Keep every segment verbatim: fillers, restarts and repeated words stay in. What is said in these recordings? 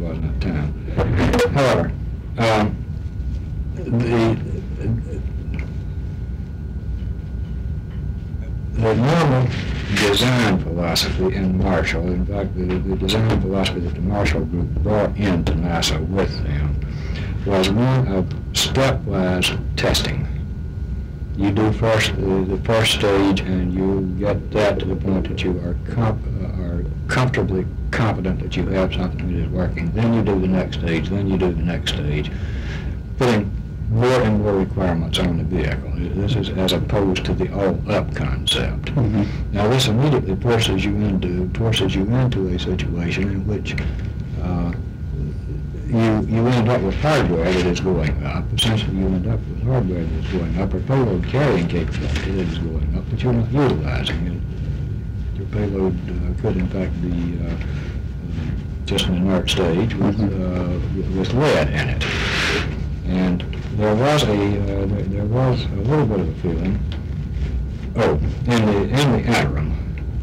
was in that time. However, um, the the normal design philosophy in Marshall, in fact, the, the design philosophy that the Marshall Group brought into NASA with them was one of stepwise testing. You do first uh, the first stage, and you get that to the point that you are comp uh, are comfortably confident that you have something that is working. Then you do the next stage. Then you do the next stage, putting more and more requirements on the vehicle. This is as opposed to the all-up concept. Mm-hmm. Now, this immediately forces you into forces you into a situation in which uh, you you end up with hardware that is going up. Essentially, you end up with hardware that is going up, or payload carrying capability that is going up, but you're not utilizing it. Your payload uh, could, in fact, be uh, uh, just an inert stage with uh, with lead in it. And there was a uh, there, there was a little bit of a feeling. Oh, in the in the interim,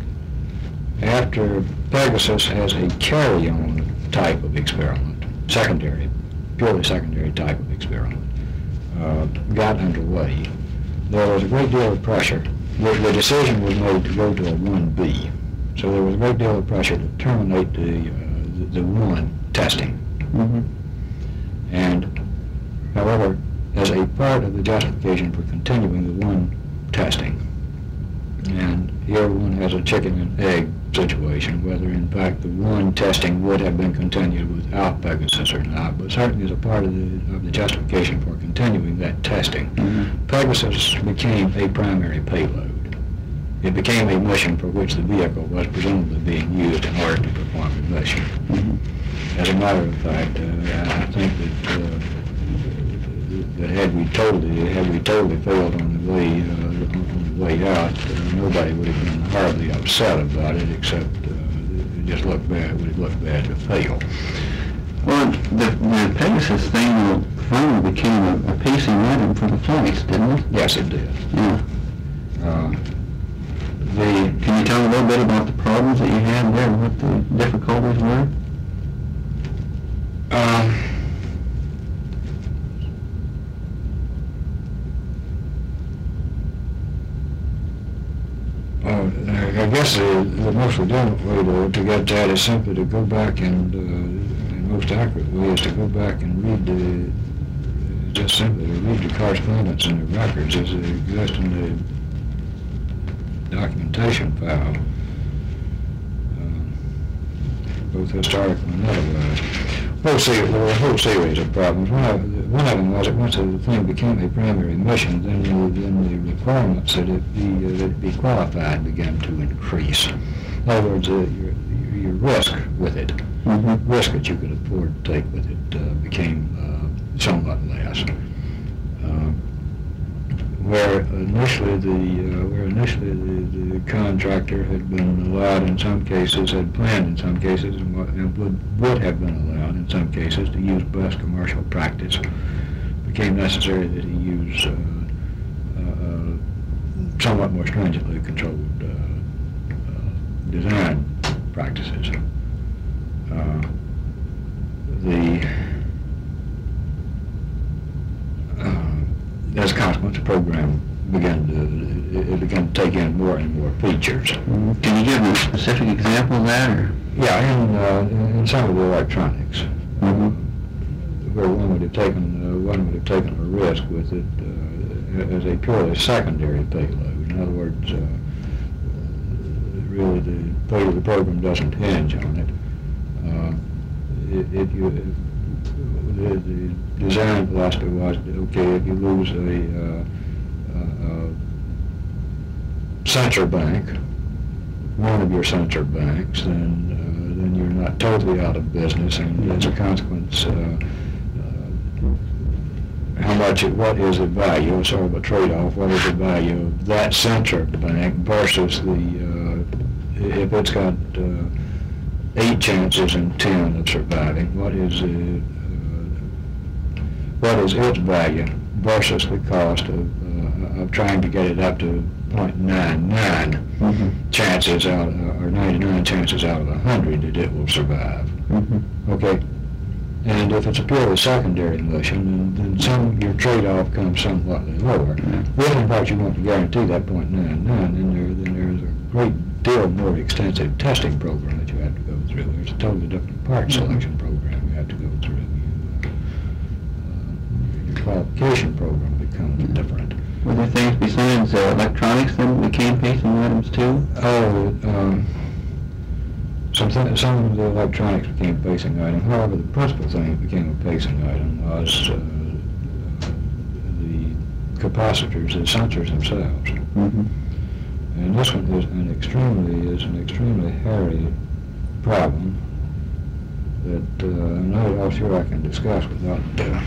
after Pegasus has a carry-on type of experiment, secondary, purely secondary type of experiment, uh, got underway, there was a great deal of pressure. The, the decision was made to go to a one B, so there was a great deal of pressure to terminate the uh, the, the one testing. Mm-hmm. And however, as a part of the justification for continuing the one testing, and here one has a chicken and egg situation, whether in fact the one testing would have been continued without Pegasus or not, but certainly as a part of the, of the justification for continuing that testing, mm-hmm. Pegasus became a primary payload. It became a mission for which the vehicle was presumably being used in order to perform the mission. Mm-hmm. As a matter of fact, uh, I think that uh, that had we totally had we totally failed on the way uh, on the way out, uh, nobody would have been horribly upset about it, except uh, it just looked bad. It would have looked bad to fail. Well, the, the Pegasus thing finally became a, a pacing item for the flights, didn't it? Yes, it did. Yeah. Uh, the can you tell a little bit about the problems that you had there, and what the difficulties were? Um. Uh, I guess the, the most redundant way to, to get that is simply to go back and, uh, and most accurate way is to go back and read the, just simply to read the correspondence and the records as they exist in the documentation file, uh, both historical and otherwise. Whole series, there were a whole series of problems. One of, one of them was that once the thing became a primary mission, then the, then the requirements that it be uh, that it be qualified began to increase. In other words, uh, your, your risk with it, mm-hmm. risk that you could afford to take with it, uh, became uh, somewhat less. Uh, where initially the uh, where initially the, the contractor had been allowed in some cases, had planned in some cases, and, and would would have been allowed in some cases to use best commercial practice, became necessary that he use uh, uh, somewhat more stringently controlled uh, uh, design practices. Uh, the As a consequence, the program began to it began to take in more and more features. Mm-hmm. Can you give a specific example of that? Or? Yeah, in, uh, in some of the electronics, mm-hmm. uh, where one would have taken uh, one would have taken a risk with it uh, as a purely secondary payload. In other words, uh, really the fate of the program doesn't hinge on it. Uh, it, it you. It, The, the design philosophy was, okay, if you lose a, uh, uh, uh, sensor bank, one of your sensor banks, then uh, then you're not totally out of business, and as a consequence, uh, uh, how much, it, what is the value, sort of a trade-off, what is the value of that sensor bank versus the, uh, if it's got uh, eight chances in ten of surviving, what is the what is its value versus the cost of, uh, of trying to get it up to zero point nine nine mm-hmm. chances out, uh, or ninety-nine chances out of one hundred that it will survive. Mm-hmm. Okay, And if it's a purely secondary mission, then, then some your trade-off comes somewhat lower. If in fact you want to guarantee that point nine nine, then there then there's a great deal more extensive testing program that you have to go through. There's a totally different part selection program you have to go through. You, uh, your qualification program becomes different. Were there things besides uh, electronics that became pacing items too? Oh, um, some, th- some of the electronics became a pacing item. However, the principal thing that became a pacing item was uh, the capacitors, the sensors themselves. Mm-hmm. And this one is an extremely is an extremely hairy problem that uh, I'm not at all sure I can discuss without uh,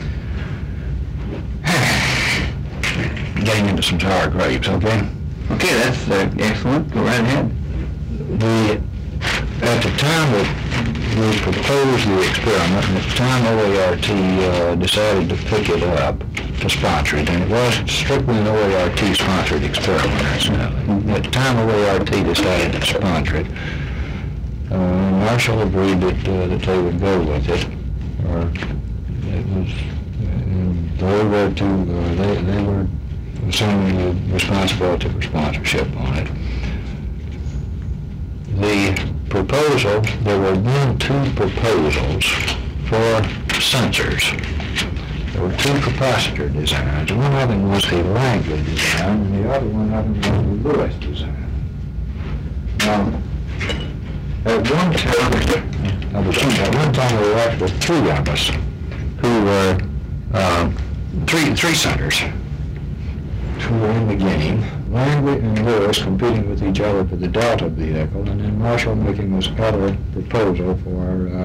getting into some sour grapes. Okay. Okay, that's uh, excellent. Go right ahead. The at the time that we proposed the experiment, and at the time O A R T uh, decided to pick it up, to sponsor it, and it was strictly an O A R T sponsored experiment, incidentally. At the time O A R T decided to sponsor it, uh, Marshall agreed that uh, that they would go with it, or it was, and they were to, uh, they, they were assuming the responsibility for sponsorship on it. The proposal, there were one, two proposals for sensors. There were two capacitor designs. One of them was a Langley design, and the other one of them was a Lewis design. Now, at one time, I was at one time there were actually three of us who were uh, three three centers who were in the game. Langley and Lewis competing with each other for the Delta vehicle, and then Marshall making this other proposal for uh,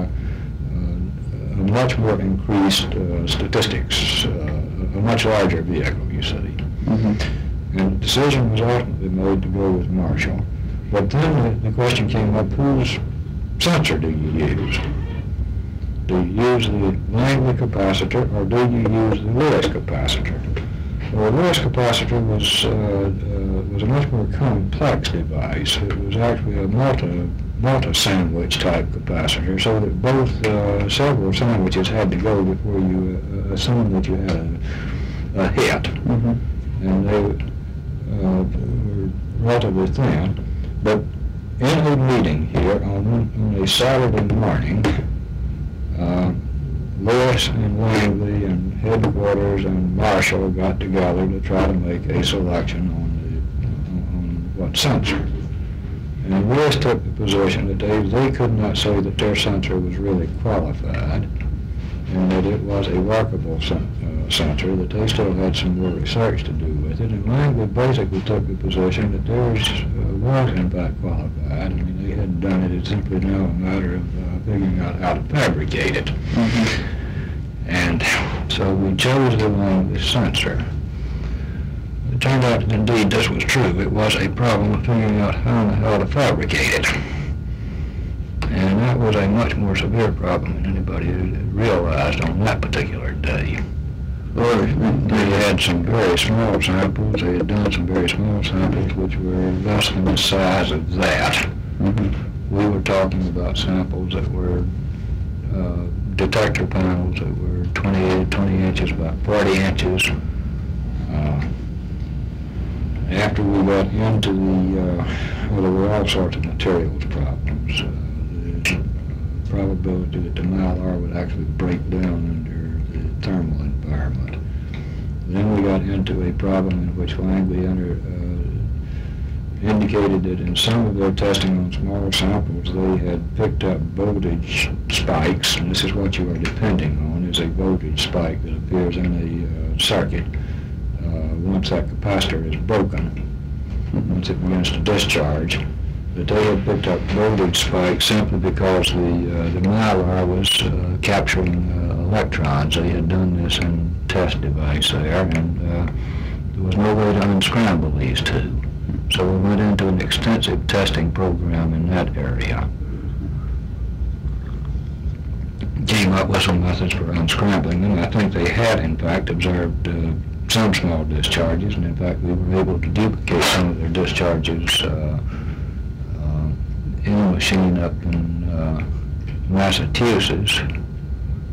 uh, a much more increased uh, statistics, uh, a much larger vehicle, you see. Mm-hmm. And the decision was ultimately made to go with Marshall. But then the, the question came up, whose sensor do you use? Do you use the Langley capacitor, or do you use the Lewis capacitor? Well, the Lewis capacitor was uh, uh, was a much more complex device. It was actually a multi multi sandwich type capacitor, so that both uh, several sandwiches had to go before you uh, assumed that you had a, a hit, mm-hmm. and they uh, were relatively thin. But in a meeting here on, on a Saturday morning, uh, Lewis and Langley and headquarters and Marshall got together to try to make a selection on, the, on what sensor. And Lewis took the position that they, they could not say that their sensor was really qualified and that it was a workable sen- uh, sensor, that they still had some more research to do with it. And Langley basically took the position that theirs uh, was in fact qualified. I mean, they hadn't done it. It's simply now a matter of uh, figuring out how to fabricate it. Mm-hmm. And so we chose the Langley sensor. It turned out that indeed this was true. It was a problem of figuring out how the hell to fabricate it. And that was a much more severe problem than anybody had realized on that particular day. Well, they had some very small samples. They had done some very small samples which were less than the size of that. Mm-hmm. We were talking about samples that were uh, detector panels that were twenty-eight, twenty inches, about forty inches. Uh, after we got into the, uh, well, there were all sorts of materials problems. Uh, the probability that the Mylar would actually break down under the thermal environment. Then we got into a problem in which Langley under, uh, indicated that in some of their testing on small samples they had picked up voltage spikes, and this is what you are depending on, is a voltage spike that appears in a uh, circuit uh, once that capacitor is broken, once it begins to discharge. That they had picked up voltage spikes simply because the uh, the Mylar was uh, capturing uh, electrons. They had done this in a test device there, and uh, there was no way to unscramble these two. So we went into an extensive testing program in that area. Came up with some methods for unscrambling them. I think they had, in fact, observed uh, some small discharges, and in fact we were able to duplicate some of their discharges uh, uh, in a machine up in uh, Massachusetts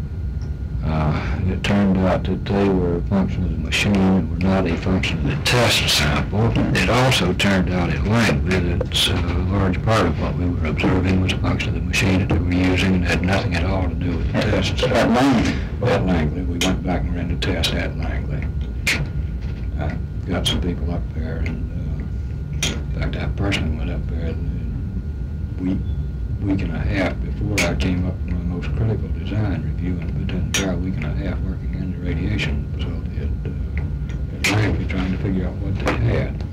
Uh, it turned out that they were a function of the machine and were not a function of the test sample. It also turned out in Langley that uh, a large part of what we were observing was a function of the machine that they were using and had nothing at all to do with the test. At Langley? At Langley. We went back and ran the test at Langley. I got some people up there, and uh, in fact, I personally went up there a week, week and a half before I came up with my most critical design review, and spent an entire week and a half working in the radiation facility at, uh, at Langley trying to figure out what they had.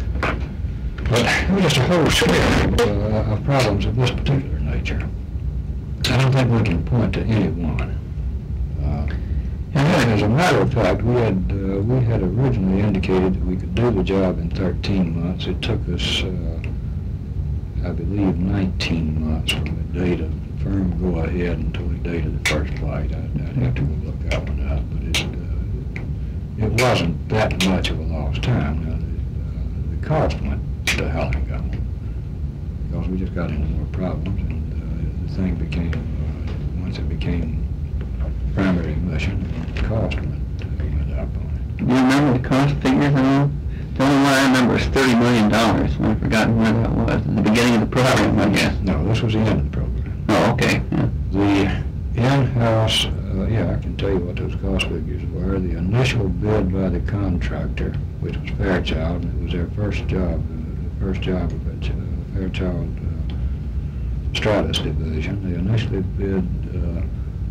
But it was just a whole sphere of, uh, of problems of this particular nature. I don't think we can point to any one. Uh, and as a matter of fact, we had uh, we had originally indicated that we could do the job in thirteen months. It took us, uh, I believe, nineteen months from the date of the firm go-ahead until the date of the first flight. I'd, I'd have to go look that one up, but it, uh, it wasn't that much of a lost time. Now, the, uh, the cost went to hell and gone, because we just got into more problems, and uh, the thing became, uh, once it became primary mission, the cost went, uh, went up on it. Do you remember the cost figures at all? The only one I remember is thirty million dollars. I've forgotten where that was. At the beginning of the program, I guess. No, this was the end of the program. Oh, okay. Yeah. The in-house, uh, yeah, I can tell you what those cost figures were. The initial bid by the contractor, which was Fairchild, and it was their first job, uh, the first job of it, uh, Fairchild uh, Stratus division. They initially bid uh,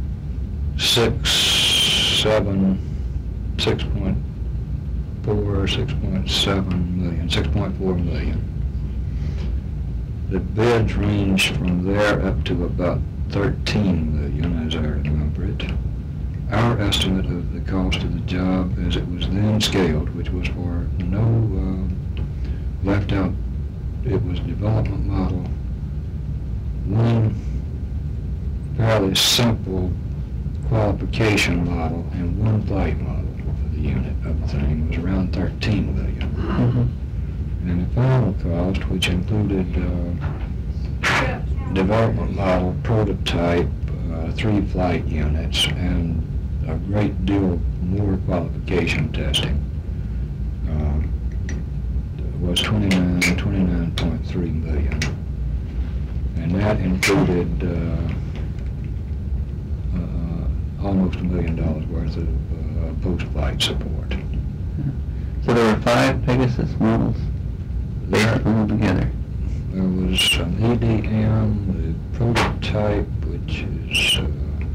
six, seven, six point four, six point seven million, six point four million. The bids ranged from there up to about thirteen million, as I remember it. Our estimate of the cost of the job as it was then scaled, which was for no uh, left out, it was development model, one fairly simple qualification model, and one flight model for the unit of the thing was around thirteen million. Mm-hmm. And the final cost, which included uh, development model, prototype, uh, three flight units, and a great deal more qualification testing, uh, was twenty-nine point three million. And that included uh, uh, almost a million dollars worth of uh, post-flight support. So there were five Pegasus models there all together. There was an E D M, the prototype, which is, uh,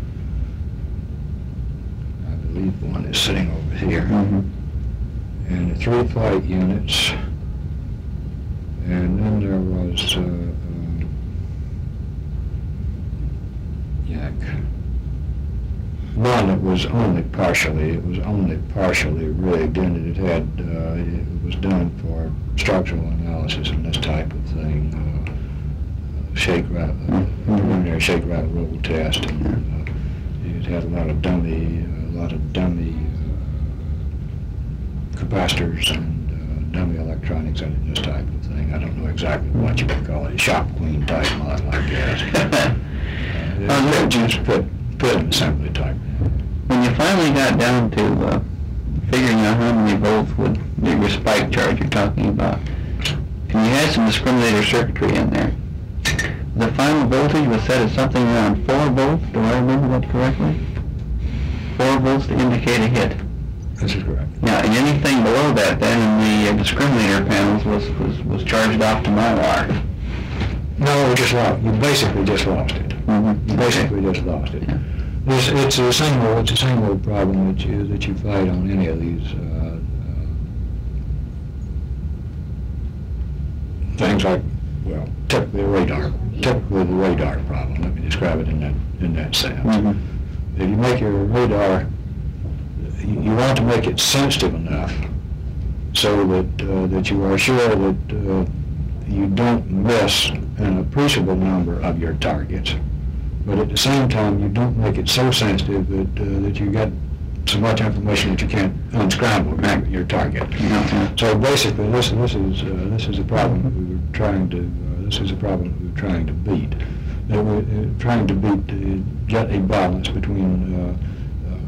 I believe one is sitting over here, Mm-hmm. and the three flight units, and then there was, uh, uh, yak, one that was only partially, it was only partially rigged, and it had, uh, it was done for structural analysis and this type of thing, uh, uh, shake, rattle, uh, preliminary shake, rattle, roll test, and uh, it had a lot of dummy, a lot of dummy uh, capacitors and uh, dummy electronics and this type of thing. I don't know exactly what you would call it, a shop queen type model, I guess. uh, it, Oh, it just put, put an assembly type. When you finally got down to uh, figuring out how many volts would be your spike charge you're talking about, and you had some discriminator circuitry in there, the final voltage was set at something around four volts. Do I remember that correctly? Four volts to indicate a hit. This is correct. Now, and anything below that then in the uh, discriminator panels was, was, was charged off to Mylar. No, we just lost. You basically just lost it. Mm-hmm. You basically just lost it. Yeah. It's, it's the same old, it's the same old problem that you that you fight on any of these uh, uh, things like, well, typically the radar, typically the radar problem. Let me describe it in that in that sense. Mm-hmm. If you make your radar, you, you want to make it sensitive enough so that uh, that you are sure that uh, you don't miss an appreciable number of your targets, but at the same time you don't make it so sensitive that uh, that you get so much information that you can't unscramble your target. Mm-hmm. So basically, this this is uh, this is a problem that we were trying to uh, this is a problem that we were trying to beat. That we're uh, trying to beat to get a balance between uh, uh,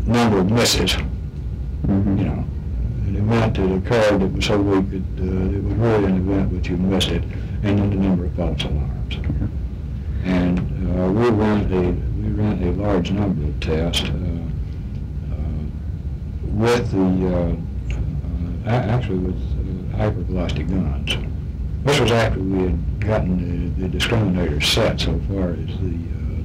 number of misses, Mm-hmm. you know, an event that occurred that was so weak that uh, it was really an event but you missed it, and then the number of false alarms. And uh, we ran a we ran a large number of tests uh, uh, with the uh, uh, actually with uh, hypervelocity guns. This was after we had gotten the, the discriminator set so far as the uh,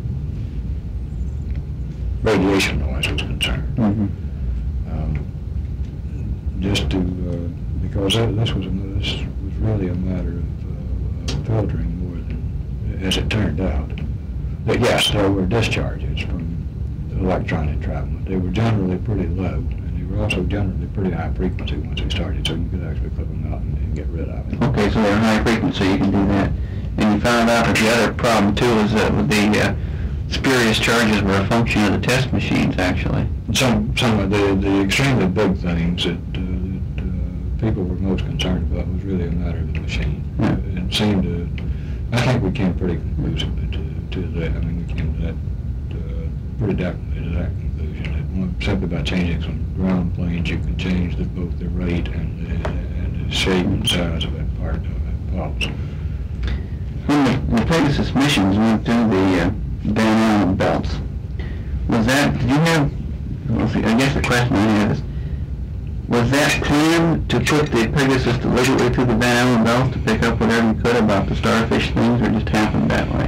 radiation noise was concerned. Mm-hmm. Um, just to uh, because this was a, this was really a matter of uh, filtering more than, as it turned out. That yes, there were discharges from electronic travel. They were generally pretty low, and they were also generally pretty high frequency once they started, so you could actually clip them out and, and get rid of it. Okay, so they're high frequency, you can do that. And you found out that the other problem too is that with the uh, spurious charges were a function of the test machines, actually. Some some of the, the extremely big things that, uh, that uh, people were most concerned about was really a matter of the machine. Yeah. Uh, it seemed to, I think we came pretty conclusively to, to that. I mean, we came to that, uh, pretty definitely to that conclusion. That one, simply by changing some ground planes, you can change the, both the rate and the, and the shape and size of that part of that pulse. When the, the Pegasus missions went through the uh, Van Allen belts, was that, did you have, well, see, I guess the question I have is, was that planned to put the Pegasus deliberately through the Van Allen belts to pick up whatever you could about the starfish things, or just happened that way?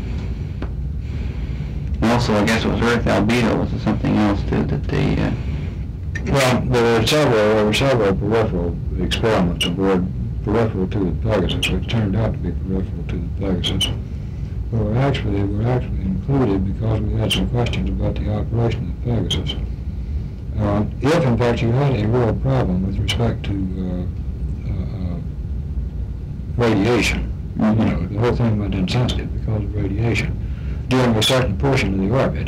And also, I guess it was Earth albedo, was it something else too that the, uh, Well, there were several, there were several peripheral experiments aboard, peripheral to the Pegasus, which turned out to be peripheral to the Pegasus. But were actually, were actually included because we had some questions about the operation of the Pegasus. Uh, if, in fact, you had a real problem with respect to uh, uh, radiation, mm-hmm. you know, the whole thing went insensitive because of radiation during a certain portion of the orbit,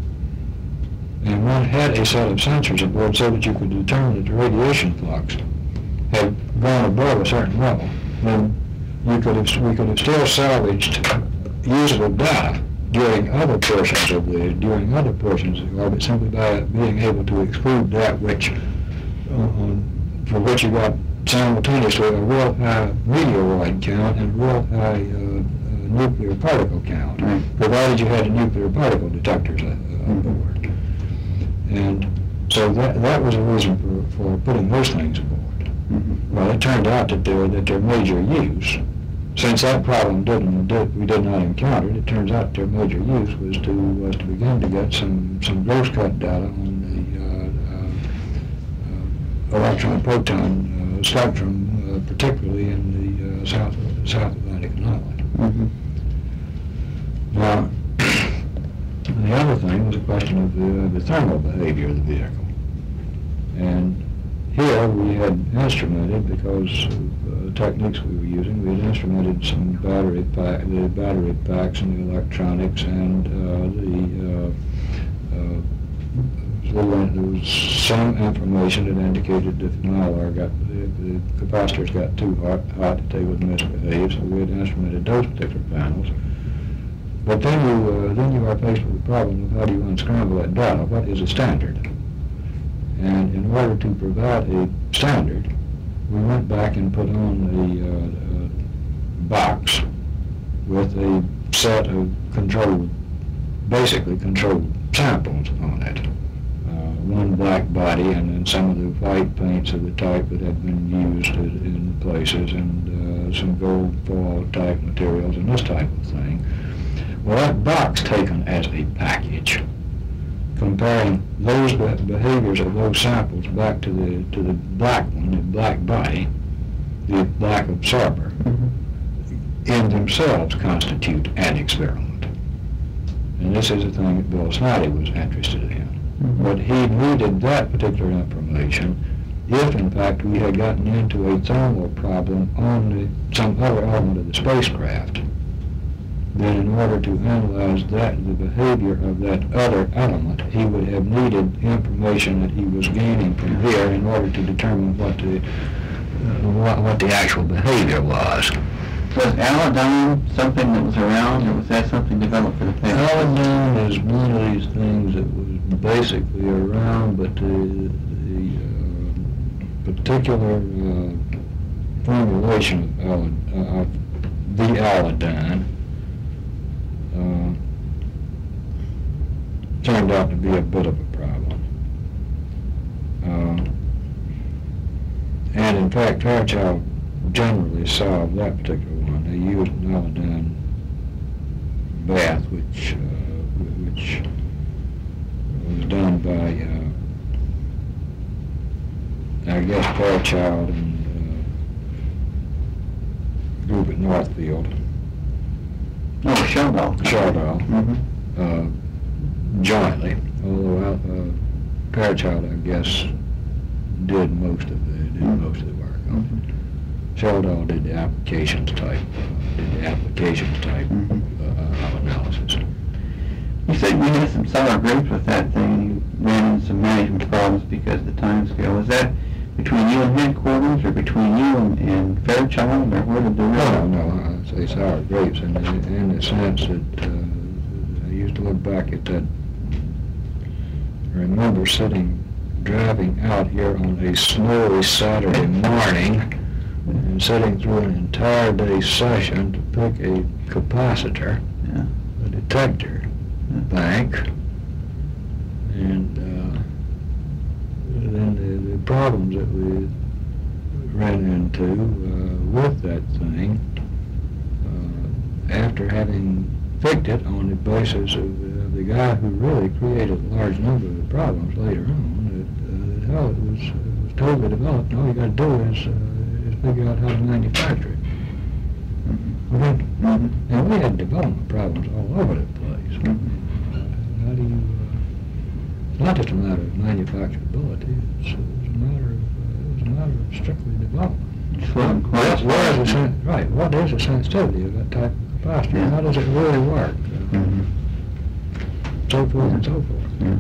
and one had a set of sensors aboard so that you could determine that the radiation flux had gone above a certain level, then you could have, we could have still salvaged usable data during other portions of the during other portions of the orbit simply by being able to exclude that which uh, on, for which you got simultaneously a real high meteoroid count and a real high uh, uh, nuclear particle count, right. provided you had the nuclear particle detectors uh, on board. And so that that was a reason for, for putting those things aboard. Mm-hmm. Well, it turned out that they're that their major use, since that problem didn't did, we did not encounter it, it turns out their major use was to was to begin to get some some gross cut data on the uh, uh, uh, electron proton uh, spectrum, uh, particularly in the uh, South South Atlantic anomaly. Mm-hmm. Now, the other thing was a question of the, the thermal behavior of the vehicle. And here we had instrumented, because of uh, techniques we were using, we had instrumented some battery pack, the battery packs and the electronics and uh, the, uh, uh, there was some information that indicated if the Mylar got, if the capacitors got too hot, hot that they would misbehave, so we had instrumented those particular panels. But then you, uh, then you are faced with the problem of how do you unscramble that data? What is a standard? And in order to provide a standard, we went back and put on a uh, uh, box with a set of controlled, basically controlled samples on it. Uh, one black body and then some of the white paints of the type that had been used in places, and uh, some gold foil type materials and this type of thing. Well, that box taken as a package, comparing those behaviors of those samples back to the to the black one, the black body, the black absorber, mm-hmm. in themselves constitute an experiment. And this is a thing that Bill Snoddy was interested in. Mm-hmm. But he needed that particular information if, in fact, we had gotten into a thermal problem on the, some other element of the spacecraft. Then in order to analyze that, the behavior of that other element, he would have needed information that he was gaining from here in order to determine what the, uh, what, what the actual behavior was. Was Aladone something that was around, or was that something developed for the Pegasus? Aladone is one of these things that was basically around, but the, the uh, particular uh, formulation of, alad, uh, of the Aladine uh, turned out to be a bit of a problem. Uh, and in fact, Fairchild generally solved that particular one. They used an Aladine bath, which uh, which was done by, uh, I guess, Fairchild and uh, group at Northfield. Oh, Sheldall. Sheldall. Mm-hmm. Uh, jointly, although uh, Fairchild, I guess, did most of the did Mm-hmm. most of the work on it. Sheldall did the applications type, uh, did the applications type Mm-hmm. uh, analysis. You said you had some sour grapes with that thing, and you ran into some management problems because of the time scale. Was that between you and headquarters, or between you and, and Fairchild, or where did the No, no, I say sour grapes in, in, in the sense that uh, I used to look back at that. I remember sitting, driving out here on a snowy Saturday morning and sitting through an entire day session to pick a capacitor, Yeah. a detector bank, and uh, then the, the problems that we ran into uh, with that thing, uh, after having picked it on the basis of uh, the guy who really created a large number of the problems later on, that, uh, that hell, it was, it was totally developed, and all you got to do is, uh, is figure out how to manufacture it. Mm-hmm. Mm-hmm. And we had development problems all over the place. Mm-hmm. uh, how do you, uh, it's not just a matter of manufacturability, it's, it's a matter of, uh, it's a matter of strictly development. Well, What, what is the sen- right, what is the sensitivity of that type of capacitor? Yeah. How does it really work? Uh, Mm-hmm. So forth and so forth. Yeah.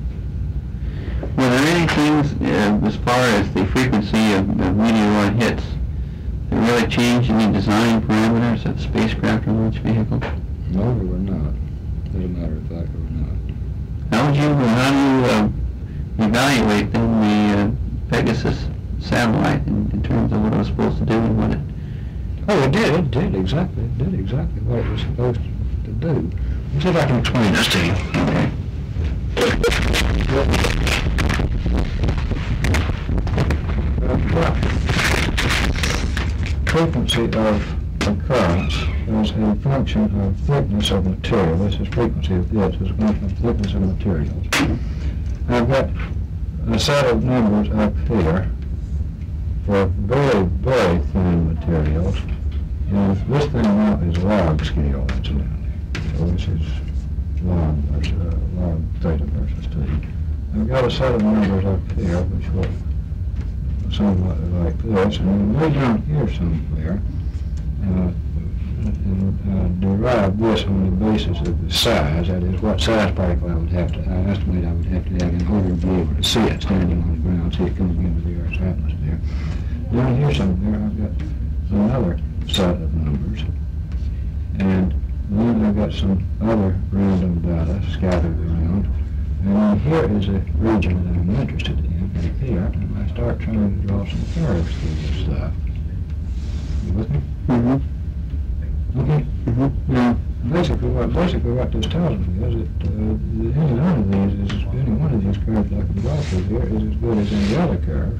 Were there any things, uh, as far as the frequency of, of meteor hits, that really changed any design parameters of the spacecraft or launch vehicle? No, there were not. As a matter of fact, there were not. How would you, how do you uh, evaluate then the uh, Pegasus satellite in, in terms of what it was supposed to do and what it... Oh, it did. It did exactly. It did exactly what it was supposed to do. Let's see if I can explain this to you. Okay. Uh, frequency of occurrence is a function of thickness of material. This is frequency of this is a function of thickness of materials. I've got a set of numbers up here for very, very thin materials. And this thing now is log scale, incidentally. So this is log versus uh, log theta versus t. I've got a set of numbers up here which look somewhat like this, and then way down here somewhere, uh, and uh, derive this on the basis of the size. That is, what size particle I would have to, I estimate I would have to have in order to be able to see it standing on the ground, see it coming into the Earth's atmosphere. Down here somewhere, I've got another set of numbers, and then I've got some other random data scattered around, and then here is a region that I'm interested in, and here, and I start trying to draw some curves through this stuff. You with me? Mm-hmm. Okay. Mm-hmm. Now, basically what, basically what this tells me is that uh, any one of these is, any one of these curves I can draw through here is as good as any other curve.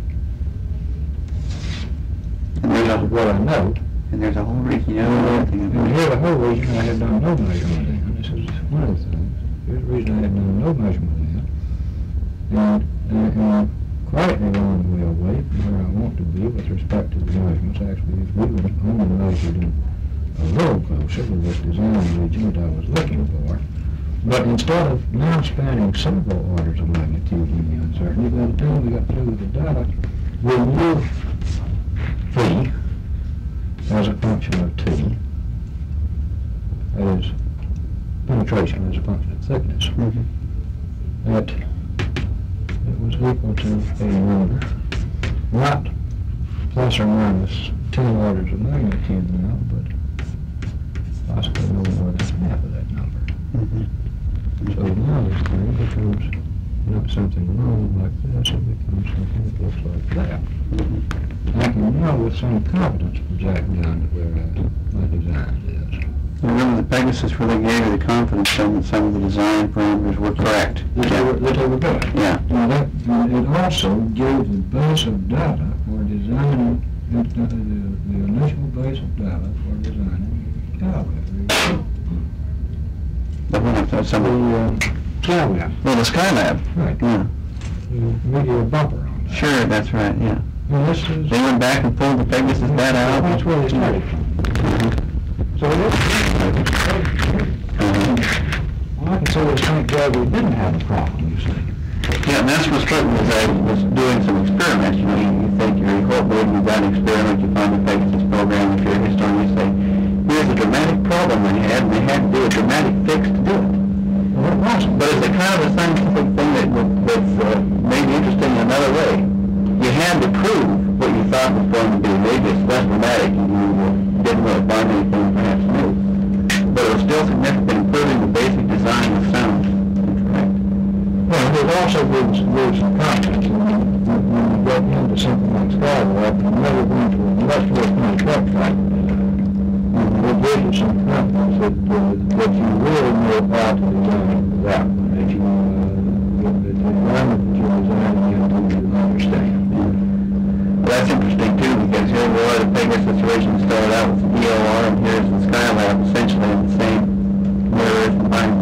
And this is what I know. And there's a whole region of And, everything. and here the whole region I had done no measurement in. This is one of the things. Here's the reason I had done no measurement in. And, and, and quite a long way away from where I want to be with respect to the measurements. Actually, if we were only measured in a little closer to this design region that I was looking for. But instead of now spanning several orders of magnitude in the uncertainty, by the time we got through with the data, we knew phi as a function of t, that is, penetration as a function of thickness, Mm-hmm. that it was equal to a number, not plus or minus ten orders of magnitude now, but possibly no more than half of that number. Mm-hmm. So now this thing becomes open up something wrong like this, it becomes something that looks like that. I can now with some confidence project down to where uh, my design is. Remember the Pegasus where they gave you the confidence then that some of the design parameters were correct. That they were, that they were good. Yeah. Now that, uh, it also gave the base of data for designing, the, the, the initial base of data for designing Skylab. The one of some The of uh, Skylab. well, the Skylab. Right. Yeah. The meteor bumper on that. Sure, that's right. Yeah. Well, this is, They went back and pulled the Pegasus data out. that's where they started from. So this, Uh-huh. well, I can say this thank God we didn't have a problem, you see. Yeah, and that's what's certain as I was doing some experiments. You know, you, you think you're incorporating, you've got an experiment, you find the Pegasus program, if you're a historian, you say, here's a dramatic problem they had, and they had to do a dramatic fix to do it. Well, it wasn't. But it's a kind of a scientific thing that, would- that's uh, maybe interesting in another way. You had to prove what you thought was going to be. Maybe it's less dramatic and you uh, didn't really find anything perhaps new. But it was still significant improving the basic design of sound. Correct. Well, it also gives, gives some confidence when, when when you get into something like Skylab and you're never going to a industrial kind of truck factory. It gives you some confidence that, uh, that you really know how to design that one, that you, uh, that the environment that you're designing into you understand. Well, that's interesting too, because here we are, the Pegasus situation started out with the D O R, and here's the Skylab essentially in the same mirrors and